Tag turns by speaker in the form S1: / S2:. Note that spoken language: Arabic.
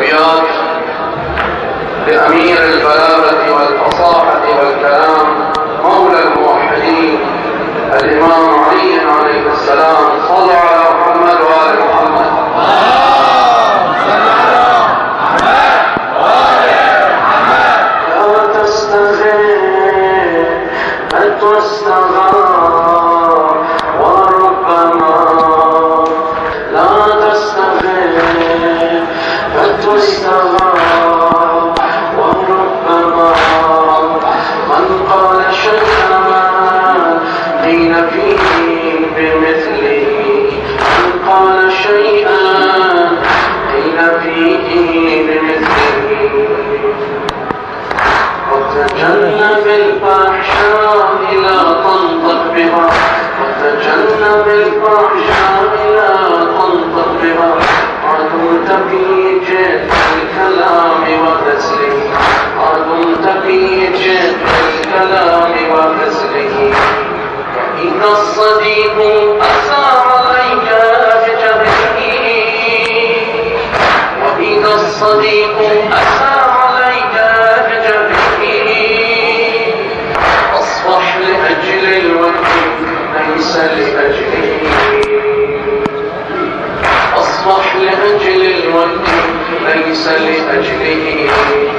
S1: الأبيات لأمير البلاغة والفصاحة والكلام مولى الموحدين الإمام علي عليه السلام. صلوا على محمد وآل محمد. لا تستغل تستغار وربما لا تستغل تستغار وربما من قال شيئا قيل فيه بمثله من قال شيئا قيل فيه بمثله. وتجنب الفحشاء لا تنطق بها وتجنب الفحشاء لا تنطق بها عدمت في جد الكلام وغسله عدمت في جد الكلام وغسله. وإذا الصديق أسى عليك بجبهه وإذا الصديق أسى عليك بجبهه أصبح لأجل الوجه ليس لأجله أصبح لأجل الوجه ليس لأجله.